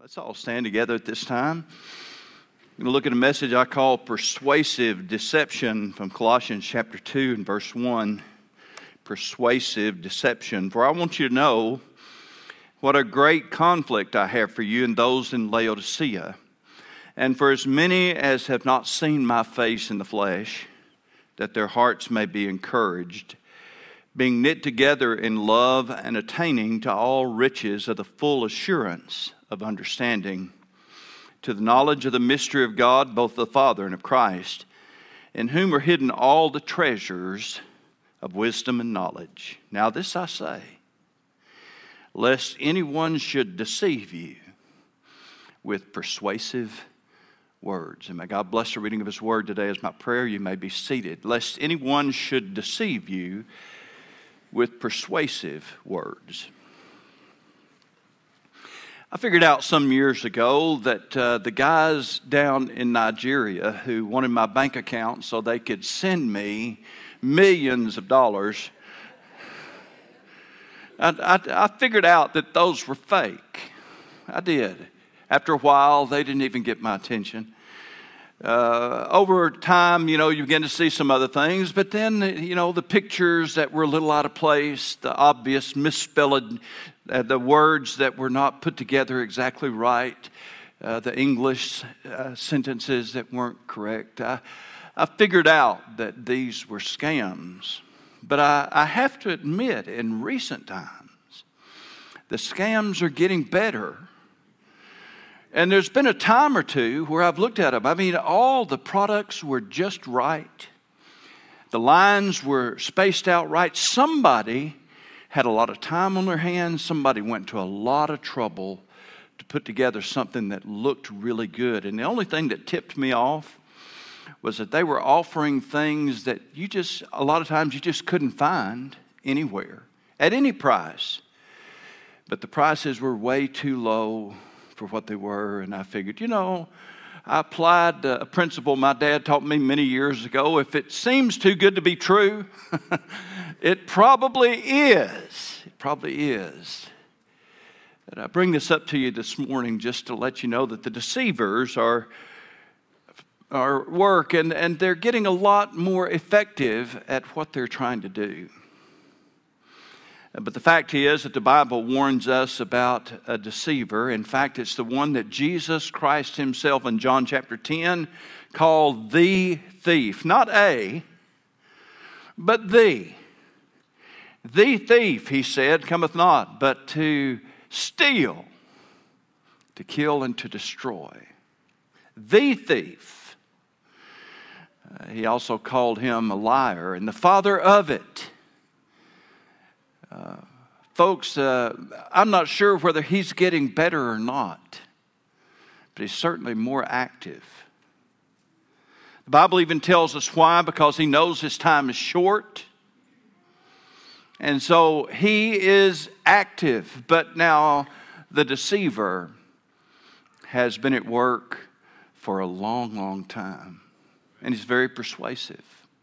Let's all stand together at this time. I'm going to look at a message I call Persuasive Deception from Colossians chapter 2 and verse 1. Persuasive deception. For I want you to know what a great conflict I have for you and those in Laodicea, and for as many as have not seen my face in the flesh, that their hearts may be encouraged, being knit together in love and attaining to all riches of the full assurance of understanding, to the knowledge of the mystery of God, both the Father and of Christ, in whom are hidden all the treasures of wisdom and knowledge. Now this I say, lest anyone should deceive you with persuasive words. And may God bless the reading of His Word today as my prayer. You may be seated. Lest anyone should deceive you with persuasive words. I figured out some years ago that the guys down in Nigeria who wanted my bank account so they could send me millions of dollars, I figured out that those were fake. I did. After a while, they didn't even get my attention. Over time, you begin to see some other things, but then, the pictures that were a little out of place, the obvious misspelled, the words that were not put together exactly right, the English sentences that weren't correct. I figured out that these were scams. But I have to admit, in recent times, the scams are getting better. And there's been a time or two where I've looked at them. I mean, all the products were just right. The lines were spaced out right. Somebody had a lot of time on their hands. Somebody went to a lot of trouble to put together something that looked really good. And the only thing that tipped me off was that they were offering things that a lot of times you just couldn't find anywhere at any price. But the prices were way too low for what they were, and I figured, I applied a principle my dad taught me many years ago. If it seems too good to be true, it probably is. It probably is. And I bring this up to you this morning just to let you know that the deceivers are work, and they're getting a lot more effective at what they're trying to do. But the fact is that the Bible warns us about a deceiver. In fact, it's the one that Jesus Christ Himself in John chapter 10 called the thief. Not a, but the. The thief, He said, cometh not, but to steal, to kill, and to destroy. The thief. He also called Him a liar and the father of it. Folks, I'm not sure whether he's getting better or not, but he's certainly more active. The Bible even tells us why, because he knows his time is short. And so he is active. But now the deceiver has been at work for a long, long time. And he's very persuasive.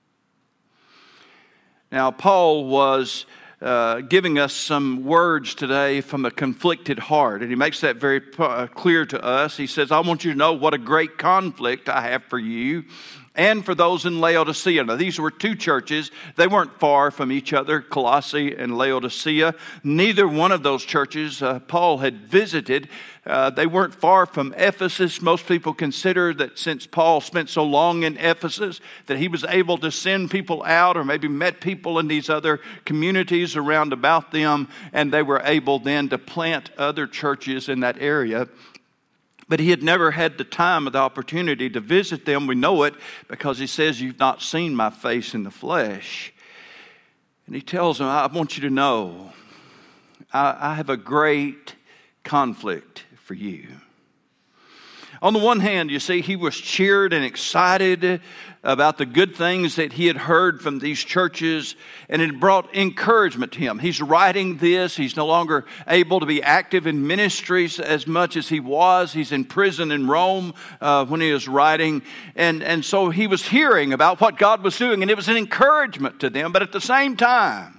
Now, Paul was giving us some words today from a conflicted heart. And he makes that very clear to us. He says, I want you to know what a great conflict I have for you and for those in Laodicea. Now, these were two churches. They weren't far from each other, Colossae and Laodicea. Neither one of those churches Paul had visited. They weren't far from Ephesus. Most people consider that since Paul spent so long in Ephesus, that he was able to send people out or maybe met people in these other communities around about them, and they were able then to plant other churches in that area. But he had never had the time or the opportunity to visit them. We know it because he says, you've not seen my face in the flesh. And he tells them, I want you to know, I have a great conflict for you. On the one hand, you see, he was cheered and excited about the good things that he had heard from these churches, and it brought encouragement to him. He's writing this. He's no longer able to be active in ministries as much as he was. He's in prison in Rome when he was writing, and so he was hearing about what God was doing, and it was an encouragement to them. But at the same time,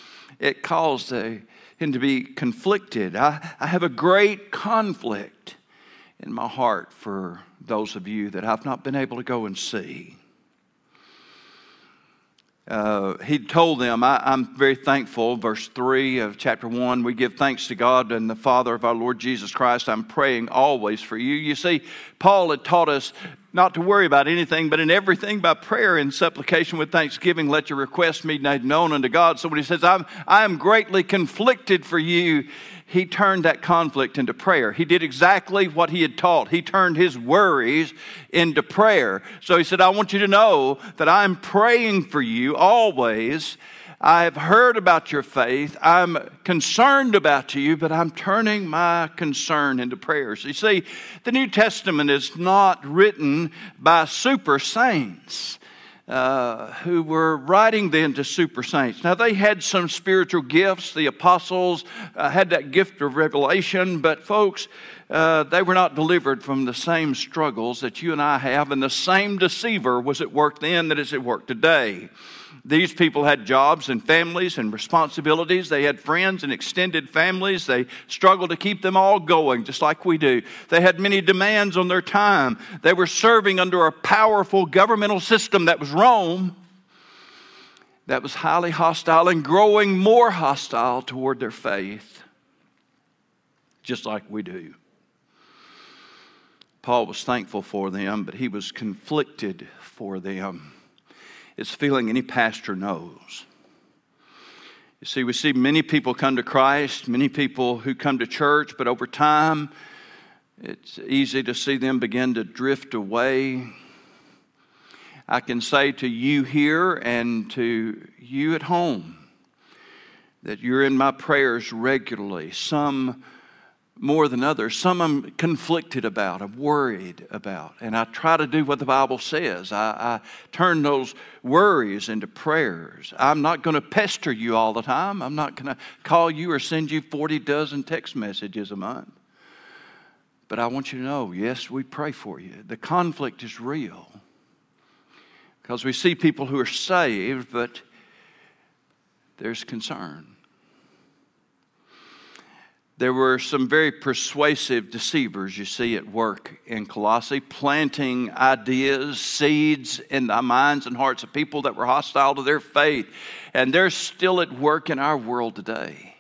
it caused him to be conflicted. I have a great conflict in my heart for those of you that I've not been able to go and see. He told them, I'm very thankful, verse 3 of chapter 1, we give thanks to God and the Father of our Lord Jesus Christ. I'm praying always for you. You see, Paul had taught us not to worry about anything, but in everything by prayer and supplication with thanksgiving, let your requests be made known unto God. So when he says, I am greatly conflicted for you, he turned that conflict into prayer. He did exactly what he had taught. He turned his worries into prayer. So he said, I want you to know that I'm praying for you always. I have heard about your faith. I'm concerned about you, but I'm turning my concern into prayers. You see, the New Testament is not written by super saints who were writing then to super saints. Now, they had some spiritual gifts. The apostles had that gift of revelation, but folks, they were not delivered from the same struggles that you and I have, and the same deceiver was at work then that is at work today. These people had jobs and families and responsibilities. They had friends and extended families. They struggled to keep them all going, just like we do. They had many demands on their time. They were serving under a powerful governmental system that was Rome, that was highly hostile and growing more hostile toward their faith, just like we do. Paul was thankful for them, but he was conflicted for them. It's a feeling any pastor knows. You see, we see many people come to Christ, many people who come to church, but over time, it's easy to see them begin to drift away. I can say to you here and to you at home that you're in my prayers regularly, some more than others. Some I'm conflicted about, I'm worried about. And I try to do what the Bible says. I turn those worries into prayers. I'm not going to pester you all the time. I'm not going to call you or send you 40 dozen text messages a month. But I want you to know, yes, we pray for you. The conflict is real. Because we see people who are saved, but there's concern. There were some very persuasive deceivers, you see, at work in Colossae, planting ideas, seeds in the minds and hearts of people that were hostile to their faith. And they're still at work in our world today.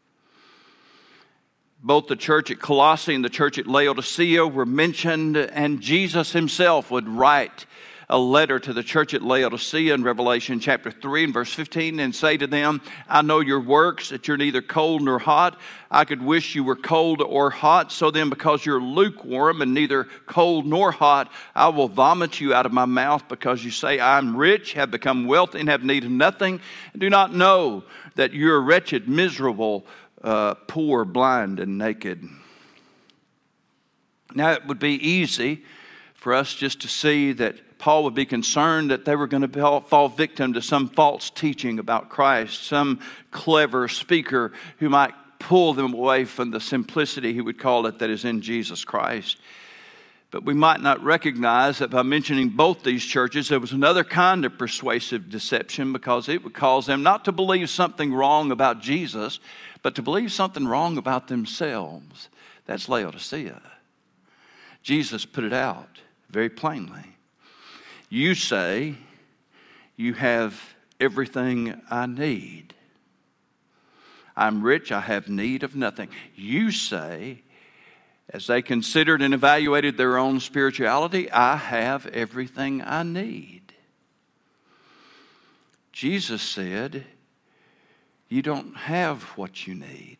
Both the church at Colossae and the church at Laodicea were mentioned, and Jesus himself would write a letter to the church at Laodicea in Revelation chapter 3 and verse 15 and say to them, I know your works, that you're neither cold nor hot. I could wish you were cold or hot. So then, because you're lukewarm and neither cold nor hot, I will vomit you out of my mouth, because you say, I'm rich, have become wealthy, and have need of nothing, and do not know that you're wretched, miserable, poor, blind, and naked. Now, it would be easy for us just to see that Paul would be concerned that they were going to fall victim to some false teaching about Christ, some clever speaker who might pull them away from the simplicity, he would call it, that is in Jesus Christ. But we might not recognize that by mentioning both these churches, there was another kind of persuasive deception, because it would cause them not to believe something wrong about Jesus, but to believe something wrong about themselves. That's Laodicea. Jesus put it out very plainly. You say you have everything I need. I'm rich, I have need of nothing. You say, as they considered and evaluated their own spirituality, I have everything I need. Jesus said, you don't have what you need.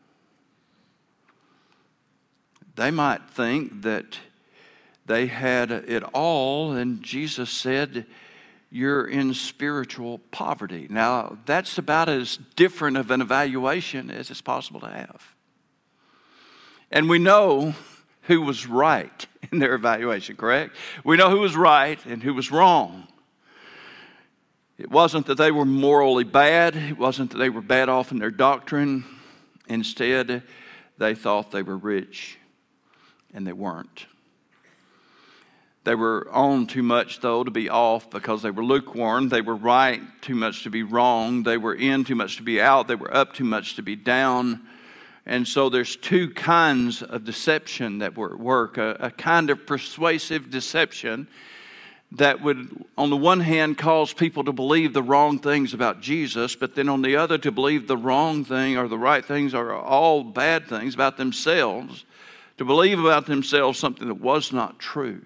They might think that they had it all, and Jesus said, you're in spiritual poverty. Now, that's about as different of an evaluation as it's possible to have. And we know who was right in their evaluation, correct? We know who was right and who was wrong. It wasn't that they were morally bad. It wasn't that they were bad off in their doctrine. Instead, they thought they were rich, and they weren't. They were on too much, though, to be off, because they were lukewarm. They were right too much to be wrong. They were in too much to be out. They were up too much to be down. And so there's two kinds of deception that were at work. A kind of persuasive deception that would, on the one hand, cause people to believe the wrong things about Jesus, but then on the other to believe the wrong thing or the right things or all bad things about themselves, to believe about themselves something that was not true,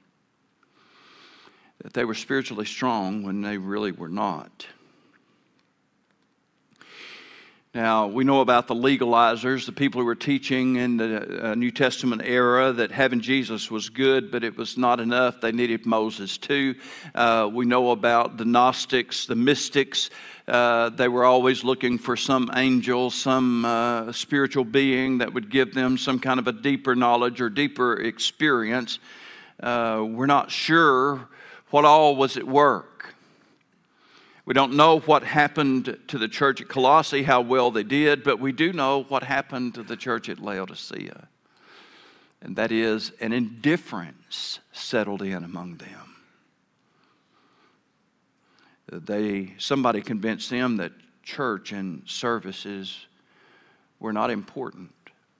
that they were spiritually strong when they really were not. Now, we know about the legalizers, the people who were teaching in the New Testament era that having Jesus was good, but it was not enough. They needed Moses too. We know about the Gnostics, the mystics. They were always looking for some angel, some spiritual being that would give them some kind of a deeper knowledge or deeper experience. We're not sure what all was at work. We don't know what happened to the church at Colossae, how well they did, but we do know what happened to the church at Laodicea. And that is, an indifference settled in among them. Somebody convinced them that church and services were not important.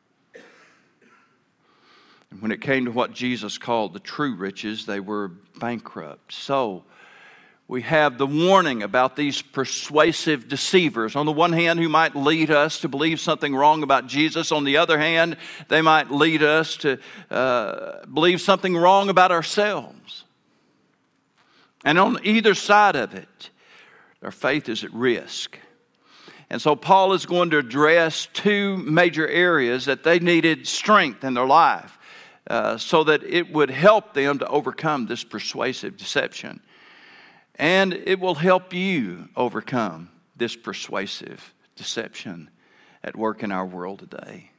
And when it came to what Jesus called the true riches, they were bankrupt. So, we have the warning about these persuasive deceivers. On the one hand, who might lead us to believe something wrong about Jesus. On the other hand, they might lead us to believe something wrong about ourselves. And on either side of it, our faith is at risk. And so Paul is going to address two major areas that they needed strength in their life so that it would help them to overcome this persuasive deception. And it will help you overcome this persuasive deception at work in our world today.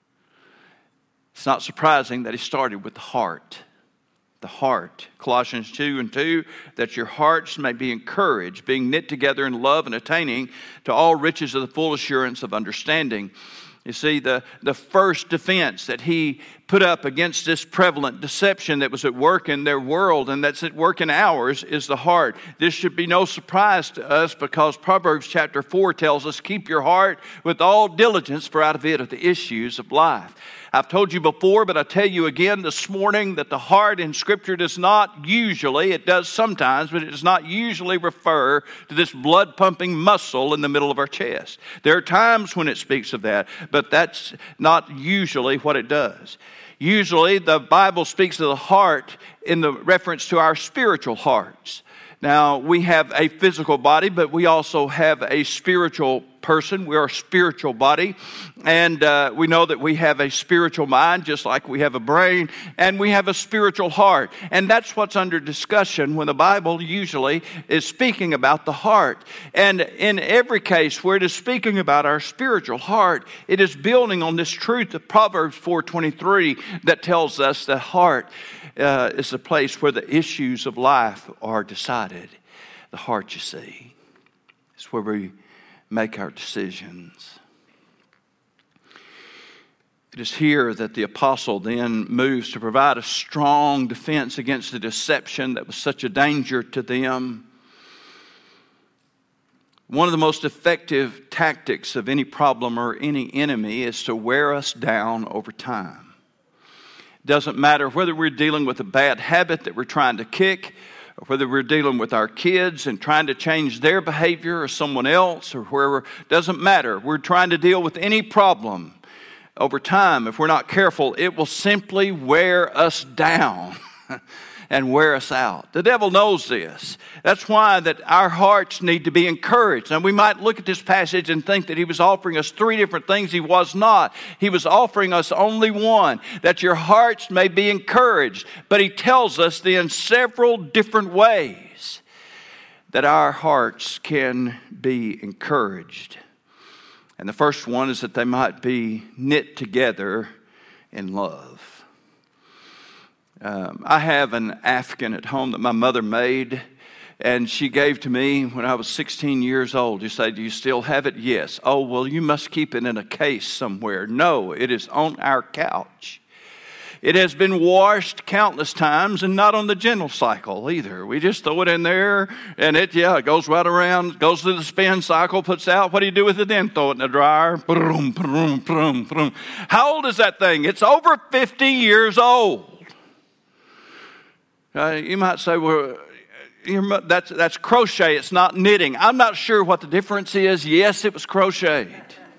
It's not surprising that he started with the heart. The heart. Colossians 2:2, that your hearts may be encouraged, being knit together in love and attaining to all riches of the full assurance of understanding. You see, the first defense that he put up against this prevalent deception that was at work in their world and that's at work in ours is the heart. This should be no surprise to us because Proverbs chapter 4 tells us, keep your heart with all diligence, for out of it are the issues of life. I've told you before, but I tell you again this morning that the heart in Scripture does not usually, it does sometimes, but it does not usually refer to this blood-pumping muscle in the middle of our chest. There are times when it speaks of that, but that's not usually what it does. Usually the Bible speaks of the heart in the reference to our spiritual hearts. Now, we have a physical body, but we also have a spiritual person. We are a spiritual body. And we know that we have a spiritual mind, just like we have a brain, and we have a spiritual heart. And that's what's under discussion when the Bible usually is speaking about the heart. And in every case where it is speaking about our spiritual heart, it is building on this truth of Proverbs 4:23 that tells us the heart is the place where the issues of life are decided. The heart, you see, is where we make our decisions. It is here that the apostle then moves to provide a strong defense against the deception that was such a danger to them. One of the most effective tactics of any problem or any enemy is to wear us down over time. Doesn't matter whether we're dealing with a bad habit that we're trying to kick, or whether we're dealing with our kids and trying to change their behavior or someone else, or wherever. Doesn't matter. We're trying to deal with any problem. Over time, if we're not careful, it will simply wear us down and wear us out. The devil knows this. That's why that our hearts need to be encouraged. Now, we might look at this passage and think that he was offering us three different things. He was not. He was offering us only one, that your hearts may be encouraged. But he tells us in several different ways that our hearts can be encouraged. And the first one is that they might be knit together in love. I have an Afghan at home that my mother made, and she gave to me when I was 16 years old. You say, do you still have it? Yes. Oh, well, you must keep it in a case somewhere. No, it is on our couch. It has been washed countless times, and not on the gentle cycle either. We just throw it in there, and it goes right around, goes through the spin cycle, puts out. What do you do with it then? Throw it in the dryer. Boom, boom, boom, boom. How old is that thing? It's over 50 years old. You might say, well, that's crochet. It's not knitting. I'm not sure what the difference is. Yes, it was crocheted.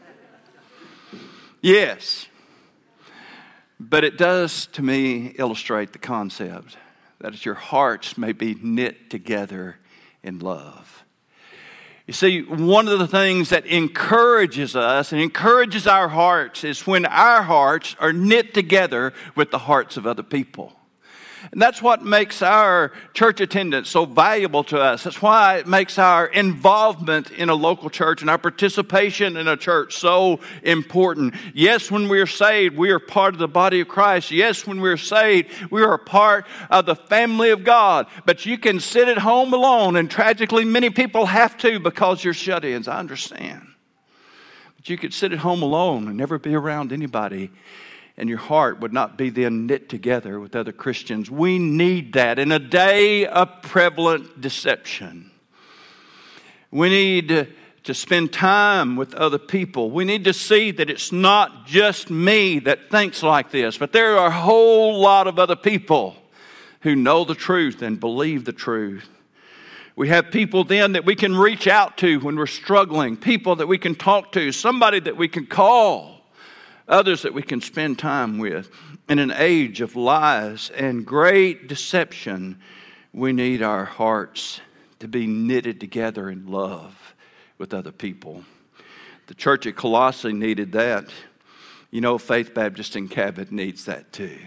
Yes. But it does, to me, illustrate the concept that your hearts may be knit together in love. You see, one of the things that encourages us and encourages our hearts is when our hearts are knit together with the hearts of other people. And that's what makes our church attendance so valuable to us. That's why it makes our involvement in a local church and our participation in a church so important. Yes, when we are saved, we are part of the body of Christ. Yes, when we're saved, we are a part of the family of God. But you can sit at home alone, and tragically many people have to because you're shut-ins. I understand. But you could sit at home alone and never be around anybody, and your heart would not be then knit together with other Christians. We need that in a day of prevalent deception. We need to spend time with other people. We need to see that it's not just me that thinks like this, but there are a whole lot of other people who know the truth and believe the truth. We have people then that we can reach out to when we're struggling, people that we can talk to, somebody that we can call, others that we can spend time with. In an age of lies and great deception, we need our hearts to be knitted together in love with other people. The church at Colossae needed that. You know, Faith Baptist in Cabot needs that too.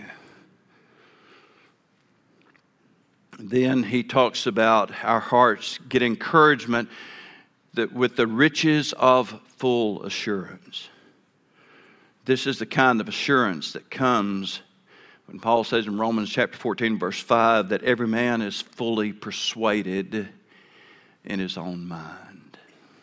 Then he talks about our hearts get encouragement that with the riches of full assurance. This is the kind of assurance that comes when Paul says in Romans chapter 14, verse 5, that every man is fully persuaded in his own mind.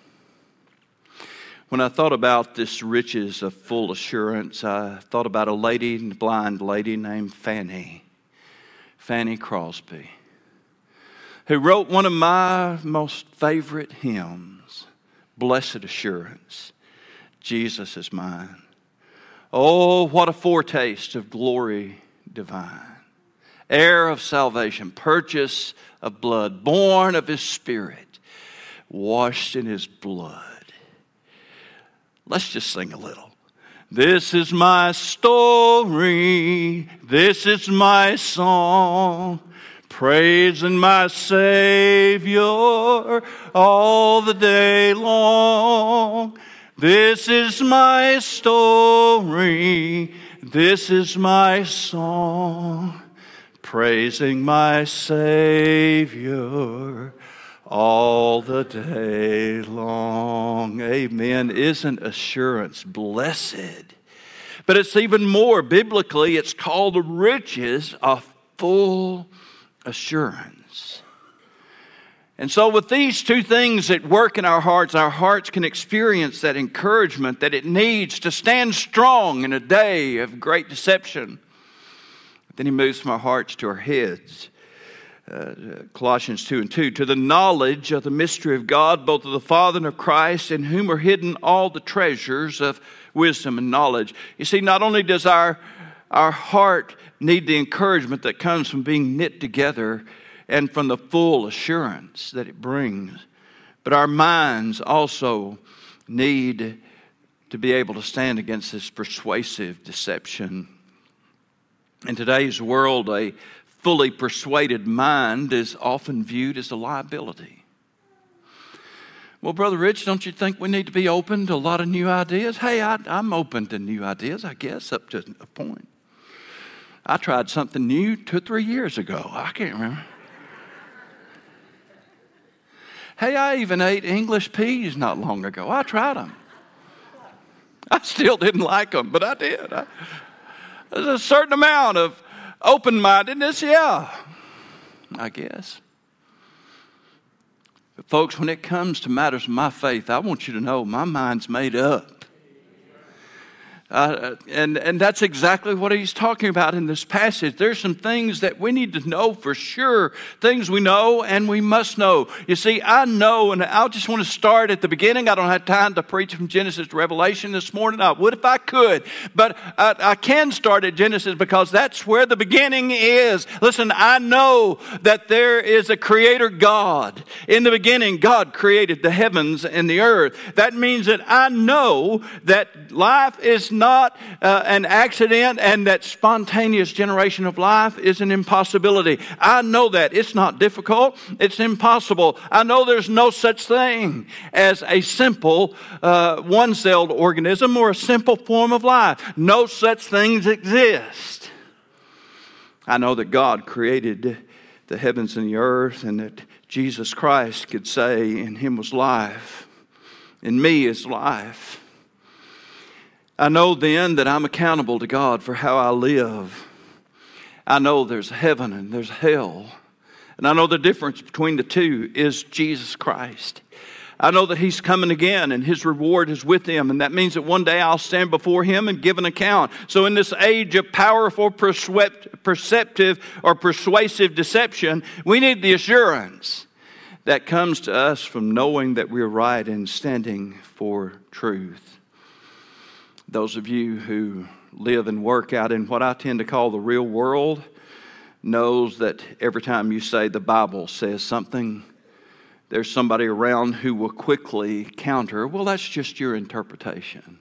When I thought about this riches of full assurance, I thought about a blind lady named Fanny Crosby, who wrote one of my most favorite hymns, Blessed Assurance, Jesus is mine. Oh, what a foretaste of glory divine. Heir of salvation, purchase of blood, born of His Spirit, washed in His blood. Let's just sing a little. This is my story, this is my song, praising my Savior all the day long. This is my story, this is my song, praising my Savior all the day long. Amen. Isn't assurance blessed? But it's even more biblically, it's called the riches of full assurance. And so with these two things at work in our hearts can experience that encouragement that it needs to stand strong in a day of great deception. Then he moves from our hearts to our heads. Colossians 2:2, to the knowledge of the mystery of God, both of the Father and of Christ, in whom are hidden all the treasures of wisdom and knowledge. You see, not only does our heart need the encouragement that comes from being knit together and from the full assurance that it brings, but our minds also need to be able to stand against this persuasive deception. In today's world, a fully persuaded mind is often viewed as a liability. Well, Brother Rich, don't you think we need to be open to a lot of new ideas? Hey, I'm open to new ideas, I guess, up to a point. I tried something new 2 or 3 years ago. I can't remember. Hey, I even ate English peas not long ago. I tried them. I still didn't like them, but I did. There's a certain amount of open-mindedness, I guess. But folks, when it comes to matters of my faith, I want you to know my mind's made up. And that's exactly what he's talking about in this passage. There's some things that we need to know for sure, things we know and we must know. You see, I know, and I just want to start at the beginning. I don't have time to preach from Genesis to Revelation this morning. I would if I could, but I can start at Genesis because that's where the beginning is. Listen, I know that there is a creator God. In the beginning, God created the heavens and the earth. That means that I know that life is not an accident, and that spontaneous generation of life is an impossibility. I know that. It's not difficult. It's impossible. I know there's no such thing as a simple one-celled organism or a simple form of life. No such things exist. I know that God created the heavens and the earth, and that Jesus Christ could say, "In him was life. In me is life." I know then that I'm accountable to God for how I live. I know there's heaven and there's hell. And I know the difference between the two is Jesus Christ. I know that he's coming again and his reward is with him. And that means that one day I'll stand before him and give an account. So in this age of powerful perceptive or persuasive deception, we need the assurance that comes to us from knowing that we're right and standing for truth. Those of you who live and work out in what I tend to call the real world knows that every time you say the Bible says something, there's somebody around who will quickly counter, "Well, that's just your interpretation."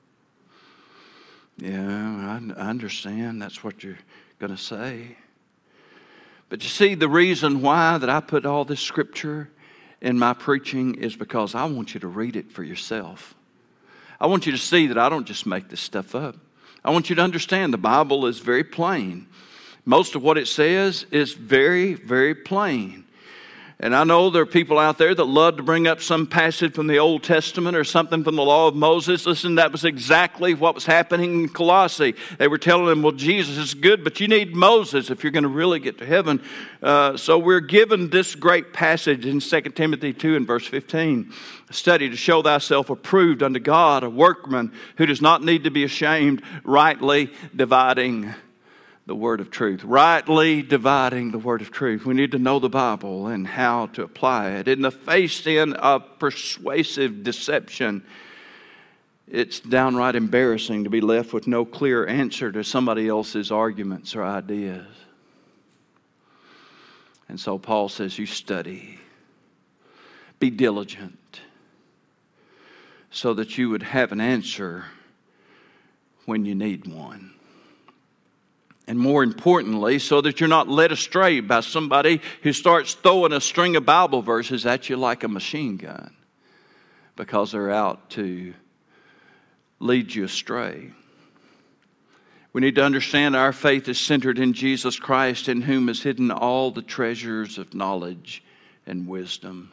Yeah, I understand that's what you're going to say. But you see, the reason why that I put all this scripture in my preaching is because I want you to read it for yourself. I want you to see that I don't just make this stuff up. I want you to understand the Bible is very plain. Most of what it says is very, very plain. And I know there are people out there that love to bring up some passage from the Old Testament or something from the law of Moses. Listen, that was exactly what was happening in Colossae. They were telling them, "Well, Jesus is good, but you need Moses if you're going to really get to heaven." So we're given this great passage in 2 Timothy 2 and verse 15. "Study to show thyself approved unto God, a workman who does not need to be ashamed, rightly dividing the word of truth." Rightly dividing the word of truth. We need to know the Bible and how to apply it. In the face then of persuasive deception, it's downright embarrassing to be left with no clear answer to somebody else's arguments or ideas. And so Paul says, you study. Be diligent so that you would have an answer when you need one. And more importantly, so that you're not led astray by somebody who starts throwing a string of Bible verses at you like a machine gun because they're out to lead you astray. We need to understand our faith is centered in Jesus Christ, in whom is hidden all the treasures of knowledge and wisdom.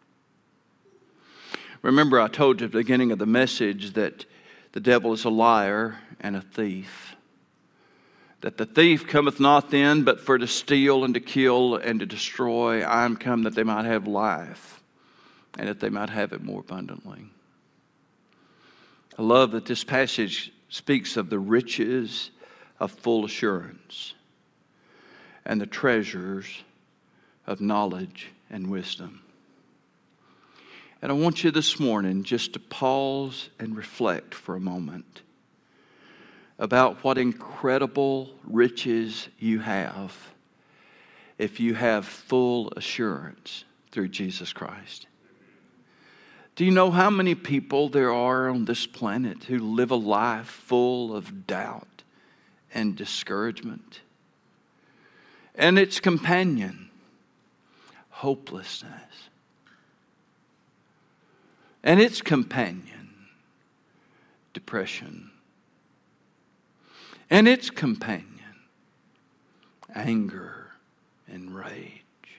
Remember, I told you at the beginning of the message that the devil is a liar and a thief. That the thief cometh not then, but for to steal and to kill and to destroy. I am come that they might have life, and that they might have it more abundantly. I love that this passage speaks of the riches of full assurance and the treasures of knowledge and wisdom. And I want you this morning just to pause and reflect for a moment about what incredible riches you have if you have full assurance through Jesus Christ. Do you know how many people there are on this planet who live a life full of doubt and discouragement? And its companion, hopelessness. And its companion, depression. And its companion, anger and rage.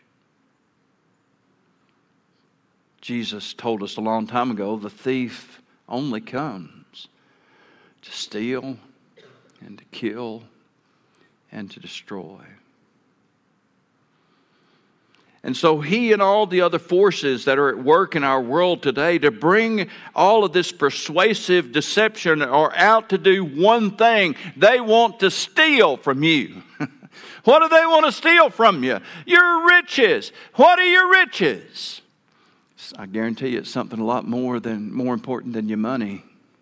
Jesus told us a long time ago, the thief only comes to steal and to kill and to destroy. And so he and all the other forces that are at work in our world today to bring all of this persuasive deception are out to do one thing. They want to steal from you. What do they want to steal from you? Your riches. What are your riches? I guarantee you it's something a lot more important than your money.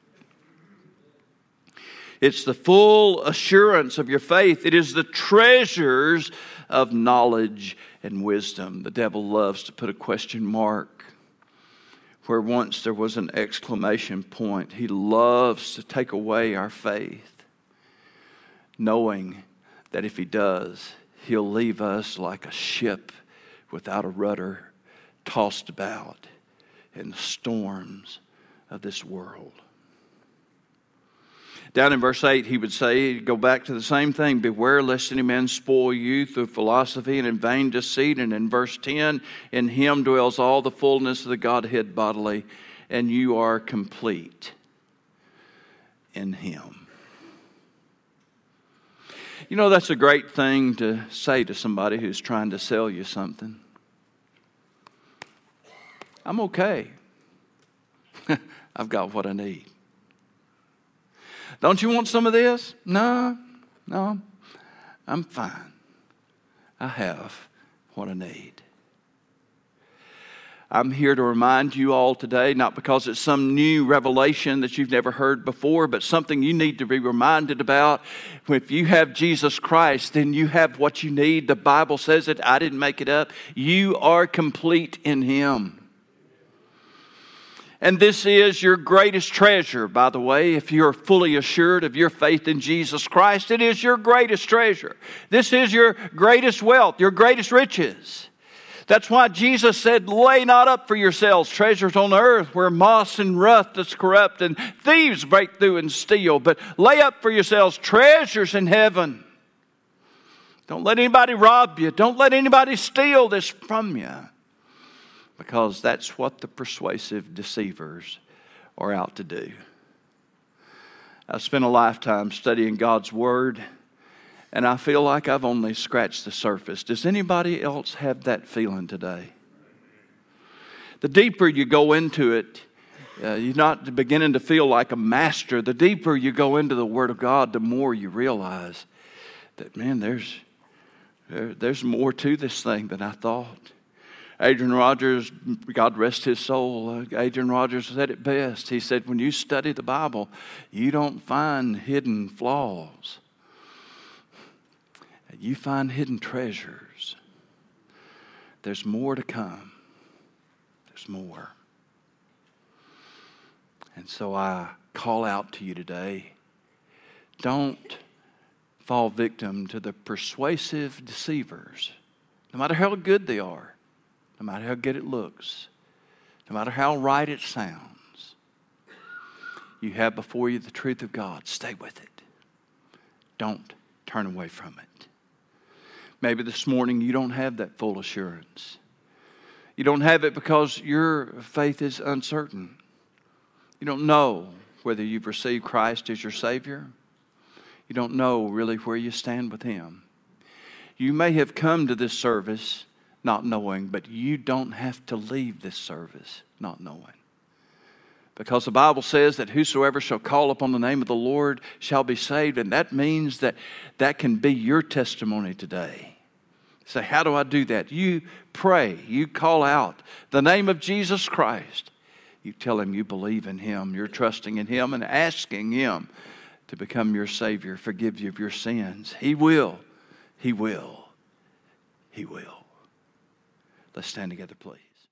It's the full assurance of your faith. It is the treasures of knowledge and wisdom. The devil loves to put a question mark where once there was an exclamation point. He loves to take away our faith, knowing that if he does, he'll leave us like a ship without a rudder, tossed about in the storms of this world. Down in verse 8, he would say, go back to the same thing. Beware lest any man spoil you through philosophy and in vain deceit. And in verse 10, in him dwells all the fullness of the Godhead bodily, and you are complete in him. You know, that's a great thing to say to somebody who's trying to sell you something. I'm okay. I've got what I need. Don't you want some of this? No, I'm fine. I have what I need. I'm here to remind you all today, not because it's some new revelation that you've never heard before, but something you need to be reminded about. If you have Jesus Christ, then you have what you need. The Bible says it. I didn't make it up. You are complete in him. And this is your greatest treasure, by the way. If you're fully assured of your faith in Jesus Christ, it is your greatest treasure. This is your greatest wealth, your greatest riches. That's why Jesus said, lay not up for yourselves treasures on earth where moss and rust does corrupt and thieves break through and steal. But lay up for yourselves treasures in heaven. Don't let anybody rob you. Don't let anybody steal this from you. Because that's what the persuasive deceivers are out to do. I've spent a lifetime studying God's Word, and I feel like I've only scratched the surface. Does anybody else have that feeling today? The deeper you go into it, you're not beginning to feel like a master. The deeper you go into the Word of God, the more you realize that, man, there's more to this thing than I thought. Adrian Rogers, God rest his soul, Adrian Rogers said it best. He said, when you study the Bible, you don't find hidden flaws. You find hidden treasures. There's more to come. There's more. And so I call out to you today, don't fall victim to the persuasive deceivers, no matter how good they are. No matter how good it looks, no matter how right it sounds, you have before you the truth of God. Stay with it. Don't turn away from it. Maybe this morning you don't have that full assurance. You don't have it because your faith is uncertain. You don't know whether you've received Christ as your Savior. You don't know really where you stand with him. You may have come to this service not knowing, but you don't have to leave this service not knowing. Because the Bible says that whosoever shall call upon the name of the Lord shall be saved, and that means that can be your testimony today. Say, how do I do that? You pray, you call out the name of Jesus Christ. You tell him you believe in him, you're trusting in him and asking him to become your Savior, forgive you of your sins. He will. He will. He will. Let's stand together, please.